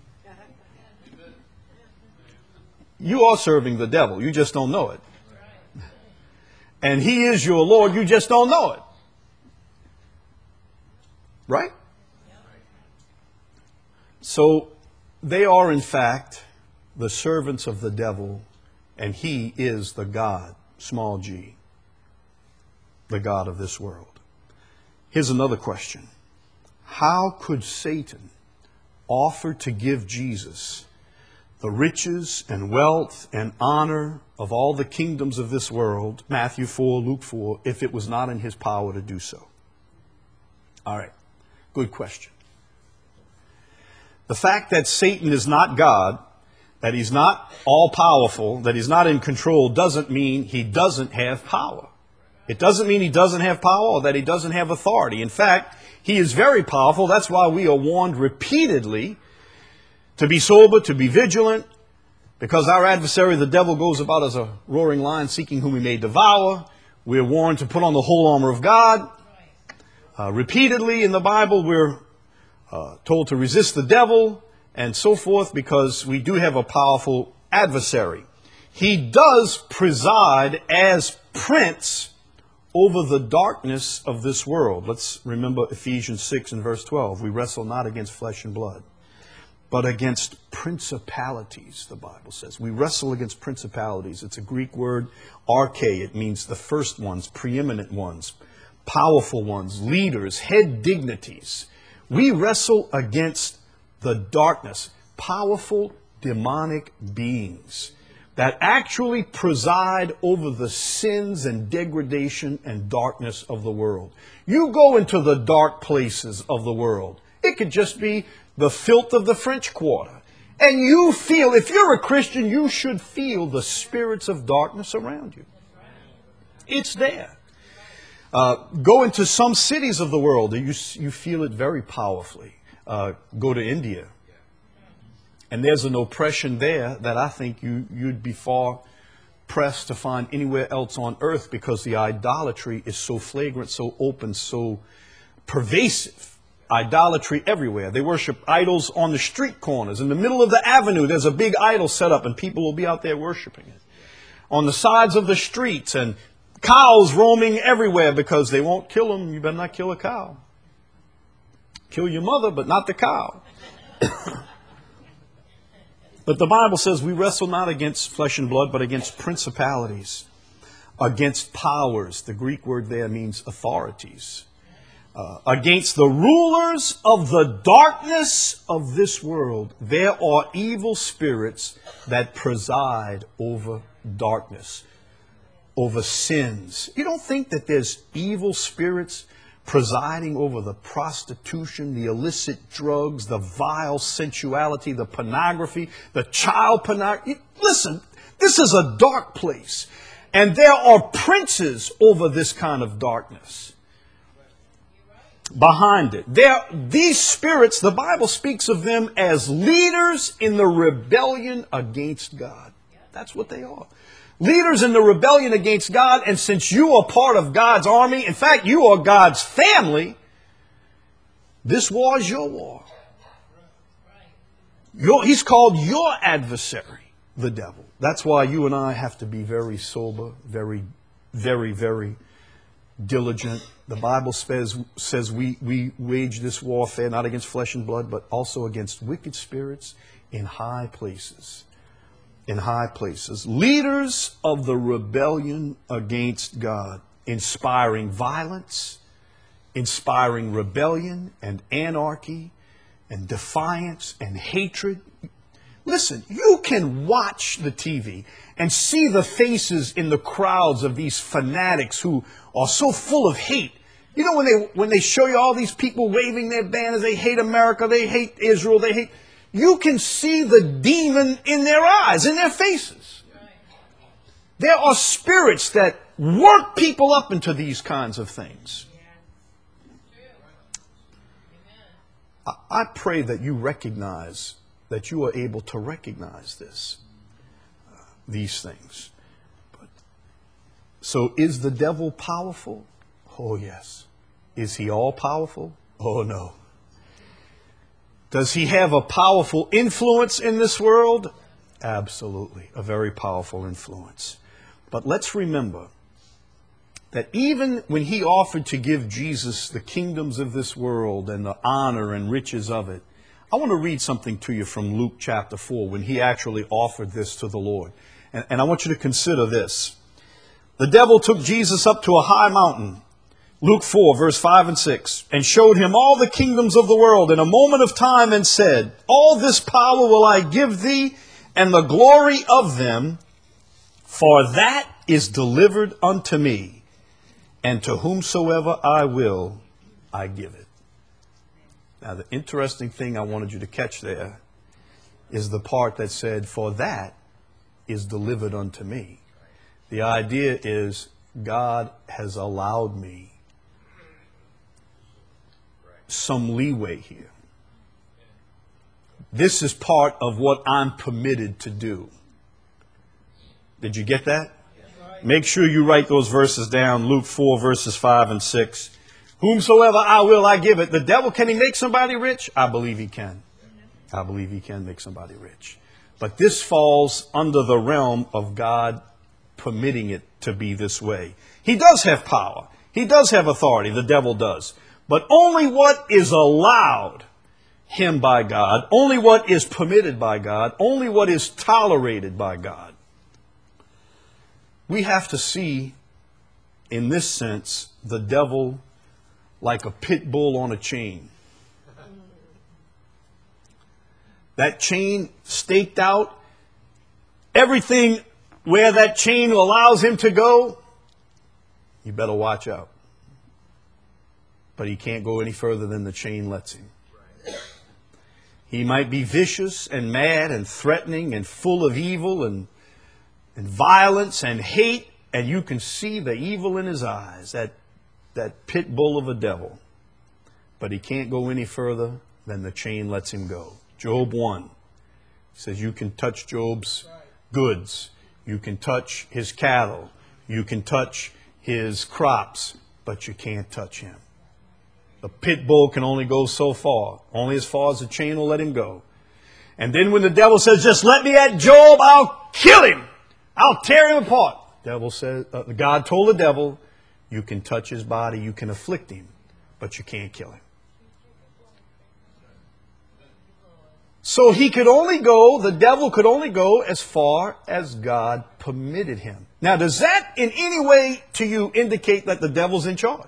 You are serving the devil. You just don't know it. And he is your Lord. You just don't know it. Right? So they are, in fact, the servants of the devil, and he is the God, small g, the God of this world. Here's another question. How could Satan offer to give Jesus the riches and wealth and honor of all the kingdoms of this world, Matthew four, Luke four, if it was not in his power to do so? All right, good question. The fact that Satan is not God, that he's not all-powerful, that he's not in control, doesn't mean he doesn't have power. It doesn't mean he doesn't have power or that he doesn't have authority. In fact, he is very powerful. That's why we are warned repeatedly to be sober, to be vigilant, because our adversary, the devil, goes about as a roaring lion seeking whom he may devour. We're warned to put on the whole armor of God. Uh, repeatedly in the Bible, we're uh, told to resist the devil and so forth, because we do have a powerful adversary. He does preside as prince over the darkness of this world. Let's remember Ephesians six and verse twelve. We wrestle not against flesh and blood, but against principalities, the Bible says. We wrestle against principalities. It's a Greek word, arche. It means the first ones, preeminent ones, powerful ones, leaders, head dignities. We wrestle against the darkness, powerful demonic beings that actually preside over the sins and degradation and darkness of the world. You go into the dark places of the world. It could just be the filth of the French Quarter. And you feel, if you're a Christian, you should feel the spirits of darkness around you. It's there. Uh, go into some cities of the world, and you, you feel it very powerfully. Uh, go to India. And there's an oppression there that I think you, you'd be far pressed to find anywhere else on earth, because the idolatry is so flagrant, so open, so pervasive. Idolatry everywhere. They worship idols on the street corners. In the middle of the avenue, there's a big idol set up, and people will be out there worshiping it. On the sides of the streets, and cows roaming everywhere, because they won't kill them. You better not kill a cow. Kill your mother, but not the cow. But the Bible says we wrestle not against flesh and blood, but against principalities, against powers. The Greek word there means authorities. Uh, against the rulers of the darkness of this world. There are evil spirits that preside over darkness, over sins. You don't think that there's evil spirits presiding over the prostitution, the illicit drugs, the vile sensuality, the pornography, the child pornography? Listen, this is a dark place. And there are princes over this kind of darkness. Behind it. There, these spirits, the Bible speaks of them as leaders in the rebellion against God. That's what they are. Leaders in the rebellion against God, and since you are part of God's army, in fact, you are God's family, this war is your war. Your, he's called your adversary, the devil. That's why you and I have to be very sober, very, very, very diligent. The Bible says, says we, we wage this warfare not against flesh and blood, but also against wicked spirits in high places. In high places. Leaders of the rebellion against God, inspiring violence, inspiring rebellion and anarchy and defiance and hatred. Listen, you can watch the T V and see the faces in the crowds of these fanatics who are so full of hate. You know, when they when they show you all these people waving their banners, they hate America, they hate Israel, they hate... You can see the demon in their eyes, in their faces. There are spirits that work people up into these kinds of things. I, I pray that you recognize, that you are able to recognize this, uh, these things. But, so is the devil powerful? Oh, yes. Is he all powerful? Oh, no. Does he have a powerful influence in this world? Absolutely, a very powerful influence. But let's remember that even when he offered to give Jesus the kingdoms of this world and the honor and riches of it, I want to read something to you from Luke chapter four, when he actually offered this to the Lord. And, and I want you to consider this. The devil took Jesus up to a high mountain, Luke four, verse five and six, and showed him all the kingdoms of the world in a moment of time and said, all this power will I give thee, and the glory of them, for that is delivered unto me, and to whomsoever I will, I give it. Now, the interesting thing I wanted you to catch there is the part that said, for that is delivered unto me. The idea is God has allowed me some leeway here. This is part of what I'm permitted to do. Did you get that? Make sure you write those verses down. Luke four, verses five and six. Whomsoever I will, I give it. The devil, can he make somebody rich? I believe he can. I believe he can make somebody rich. But this falls under the realm of God permitting it to be this way. He does have power. He does have authority. The devil does. But only what is allowed him by God, only what is permitted by God, only what is tolerated by God. We have to see, in this sense, the devil like a pit bull on a chain. That chain staked out, everything where that chain allows him to go, you better watch out. But he can't go any further than the chain lets him. He might be vicious and mad and threatening and full of evil and, and violence and hate, and you can see the evil in his eyes, that, that pit bull of a devil. But he can't go any further than the chain lets him go. Job one says you can touch Job's goods. You can touch his cattle. You can touch his crops, but you can't touch him. The pit bull can only go so far, only as far as the chain will let him go. And then when the devil says, just let me at Job, I'll kill him. I'll tear him apart. Devil says, uh, God told the devil, you can touch his body, you can afflict him, but you can't kill him. So he could only go, the devil could only go as far as God permitted him. Now, does that in any way to you indicate that the devil's in charge?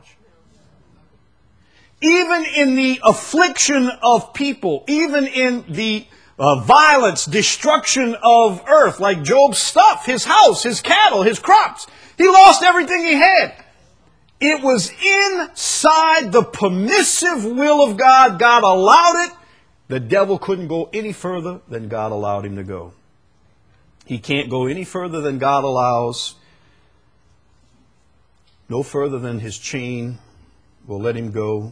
Even in the affliction of people, even in the uh, violence, destruction of earth, like Job's stuff, his house, his cattle, his crops, he lost everything he had. It was inside the permissive will of God. God allowed it. The devil couldn't go any further than God allowed him to go. He can't go any further than God allows. No further than his chain will let him go.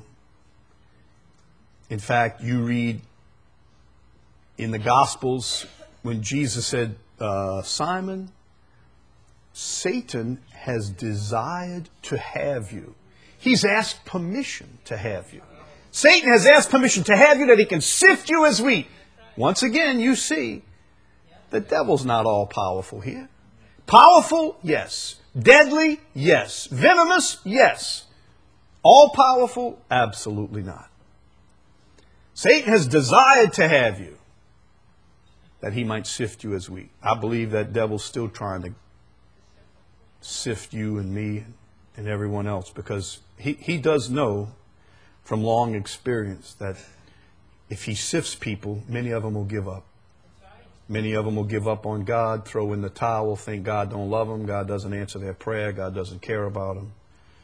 In fact, you read in the Gospels when Jesus said, uh, Simon, Satan has desired to have you. He's asked permission to have you. Satan has asked permission to have you that he can sift you as wheat. Once again, you see, the devil's not all powerful here. Powerful? Yes. Deadly? Yes. Venomous? Yes. All powerful? Absolutely not. Satan has desired to have you that he might sift you as wheat. I believe that devil's still trying to sift you and me and everyone else, because he, he does know from long experience that if he sifts people, many of them will give up. Many of them will give up on God, throw in the towel, think God don't love them, God doesn't answer their prayer, God doesn't care about them.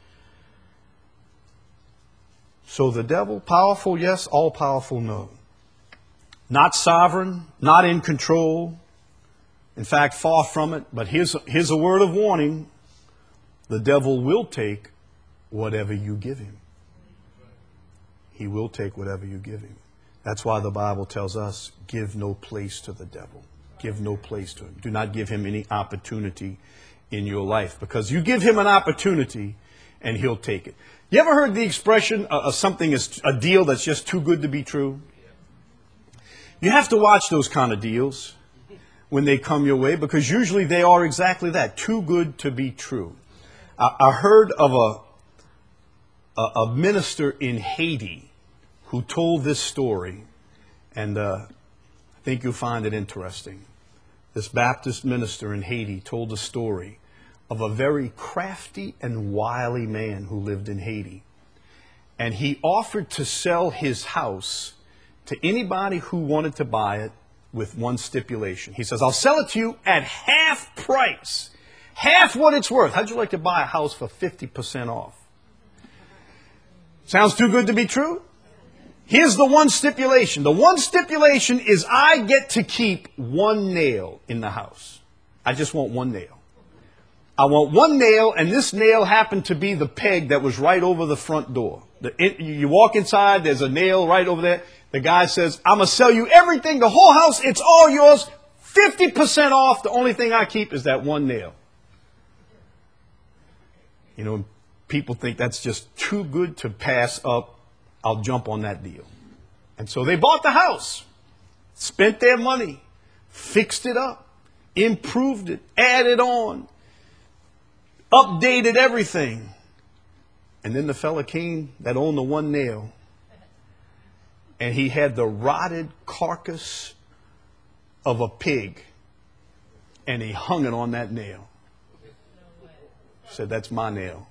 So the devil, powerful, yes, all powerful, no. Not sovereign, not in control. In fact, far from it. But here's, here's a word of warning. The devil will take whatever you give him. He will take whatever you give him. That's why the Bible tells us, give no place to the devil. Give no place to him. Do not give him any opportunity in your life. Because you give him an opportunity and he'll take it. You ever heard the expression, uh, uh, something is a deal that's just too good to be true? You have to watch those kind of deals when they come your way, because usually they are exactly that, too good to be true. I, I heard of a, a, a minister in Haiti who told this story, and uh, I think you'll find it interesting. This Baptist minister in Haiti told the story of a very crafty and wily man who lived in Haiti. And he offered to sell his house to anybody who wanted to buy it with one stipulation. He says, I'll sell it to you at half price, half what it's worth. How'd you like to buy a house for fifty percent off? Sounds too good to be true? Here's the one stipulation. The one stipulation is I get to keep one nail in the house. I just want one nail. I want one nail, and this nail happened to be the peg that was right over the front door. The, it, you walk inside, there's a nail right over there. The guy says, I'm going to sell you everything, the whole house, it's all yours, fifty percent off. The only thing I keep is that one nail. You know, people think that's just too good to pass up. I'll jump on that deal. And so they bought the house, spent their money, fixed it up, improved it, added on, updated everything. And then the fella came that owned the one nail, and he had the rotted carcass of a pig, and he hung it on that nail. He said, that's my nail.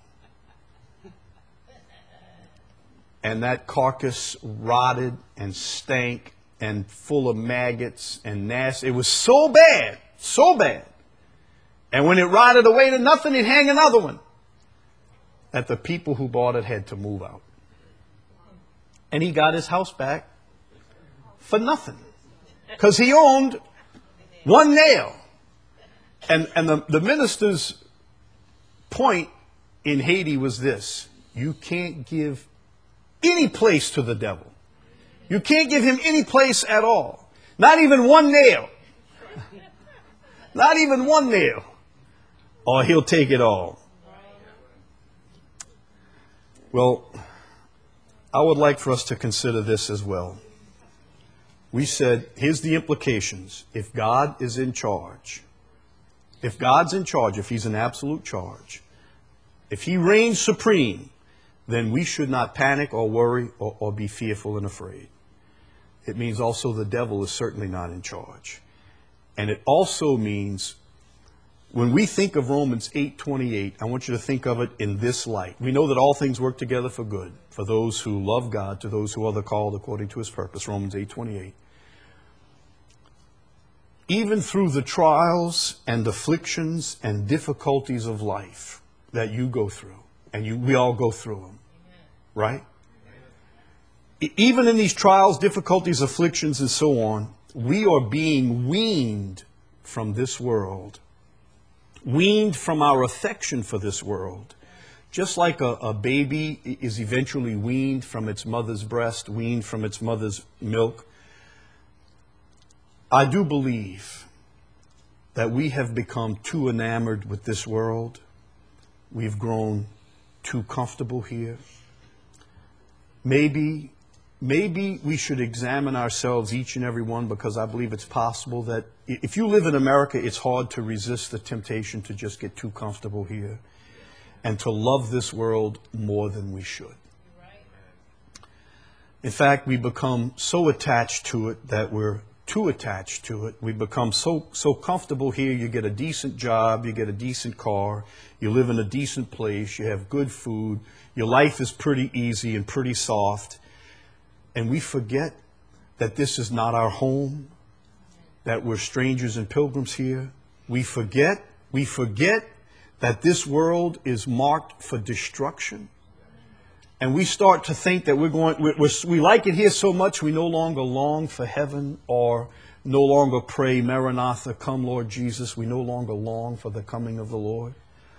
And that carcass rotted and stank and full of maggots and nasty. It was so bad, so bad. And when it rotted away to nothing, he'd hang another one. That the people who bought it had to move out. And he got his house back for nothing. Because he owned one nail. And, and the, the minister's point in Haiti was this. You can't give any place to the devil. You can't give him any place at all. Not even one nail. Not even one nail. Or he'll take it all. Well, I would like for us to consider this as well. We said, here's the implications. If God is in charge, if God's in charge, if he's in absolute charge, if he reigns supreme, then we should not panic or worry or, or be fearful and afraid. It means also the devil is certainly not in charge. And it also means when we think of Romans eight twenty-eight, I want you to think of it in this light. We know that all things work together for good, for those who love God, to those who are the called according to his purpose. Romans eight twenty-eight. Even through the trials and afflictions and difficulties of life that you go through, and you, we all go through them, right? Even in these trials, difficulties, afflictions, and so on, we are being weaned from this world. Weaned from our affection for this world. Just like a, a baby is eventually weaned from its mother's breast, weaned from its mother's milk. I do believe that we have become too enamored with this world. We've grown too comfortable here. Maybe, maybe we should examine ourselves, each and every one, because I believe it's possible that if you live in America, it's hard to resist the temptation to just get too comfortable here and to love this world more than we should. In fact, we become so attached to it that we're too attached to it. We become so so comfortable here. You get a decent job, you get a decent car, you live in a decent place, you have good food, your life is pretty easy and pretty soft. And we forget that this is not our home, that we're strangers and pilgrims here. We forget, we forget that this world is marked for destruction. And we start to think that we're going, we're, we're, we like it here so much we no longer long for heaven or no longer pray, Maranatha, come Lord Jesus. We no longer long for the coming of the Lord.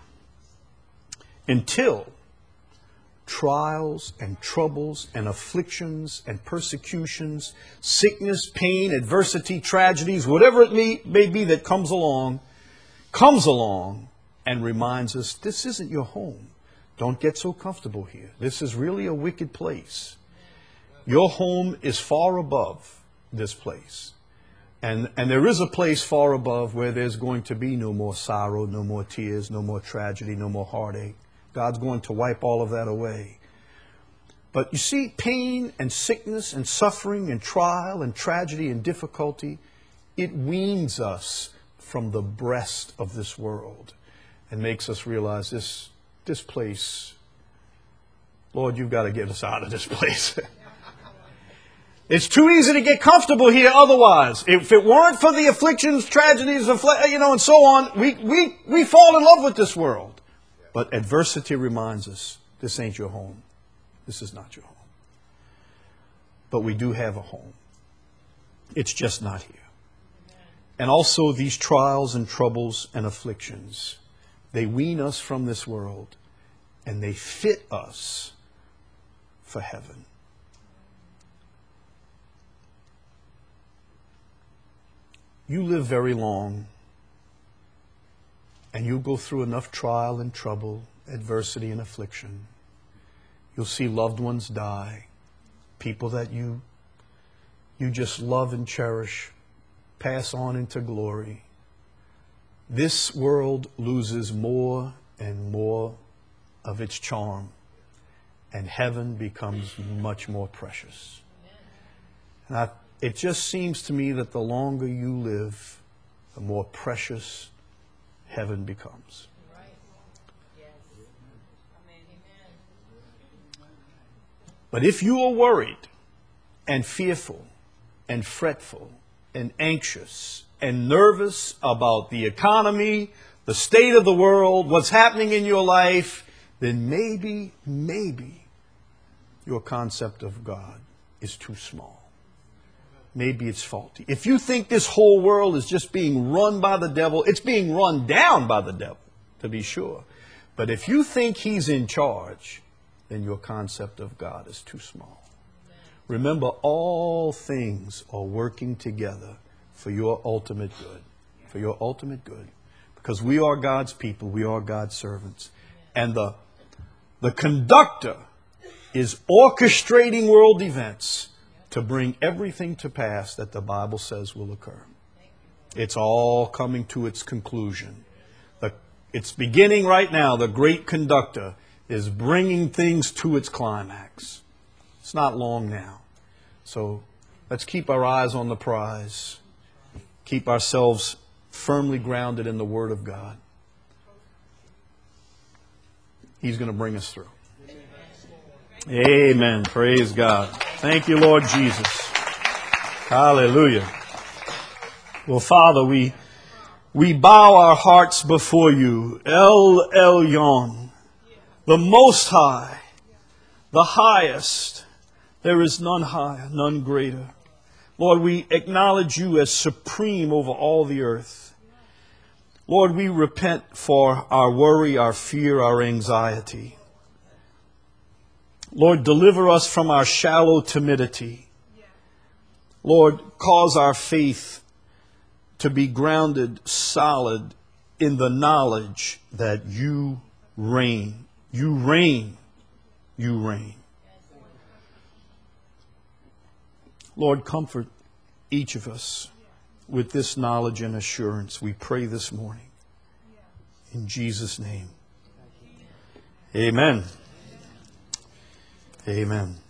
Until trials and troubles and afflictions and persecutions, sickness, pain, adversity, tragedies, whatever it may, may be that comes along, comes along and reminds us, this isn't your home. Don't get so comfortable here. This is really a wicked place. Your home is far above this place. And, and there is a place far above where there's going to be no more sorrow, no more tears, no more tragedy, no more heartache. God's going to wipe all of that away. But you see, pain and sickness and suffering and trial and tragedy and difficulty, it weans us from the breast of this world and makes us realize this This place, Lord, you've got to get us out of this place. It's too easy to get comfortable here otherwise. If it weren't for the afflictions, tragedies, you know, and so on, we, we, we fall in love with this world. But adversity reminds us, this ain't your home. This is not your home. But we do have a home. It's just not here. And also these trials and troubles and afflictions, they wean us from this world and they fit us for heaven. You live very long and you'll go through enough trial and trouble, adversity and affliction. You'll see loved ones die, people that you, you just love and cherish, pass on into glory. This world loses more and more of its charm, and heaven becomes much more precious. And I, it just seems to me that the longer you live, the more precious heaven becomes. But if you are worried and fearful and fretful and anxious and nervous about the economy, the state of the world, what's happening in your life, then maybe, maybe your concept of God is too small. Maybe it's faulty. If you think this whole world is just being run by the devil, it's being run down by the devil, to be sure. But if you think he's in charge, then your concept of God is too small. Remember, all things are working together for your ultimate good. For your ultimate good. Because we are God's people. We are God's servants. And the, the conductor is orchestrating world events to bring everything to pass that the Bible says will occur. It's all coming to its conclusion. The, it's beginning right now. The great conductor is bringing things to its climax. It's not long now. So let's keep our eyes on the prize. Keep ourselves firmly grounded in the Word of God. He's going to bring us through. Amen. Praise God. Thank you, Lord Jesus. Hallelujah. Well, Father, we we bow our hearts before you. El Elyon, the Most High, the highest. There is none higher, none greater. Lord, we acknowledge you as supreme over all the earth. Lord, we repent for our worry, our fear, our anxiety. Lord, deliver us from our shallow timidity. Lord, cause our faith to be grounded solid in the knowledge that you reign. You reign. You reign. Lord, comfort each of us with this knowledge and assurance. We pray this morning. In Jesus' name. Amen. Amen.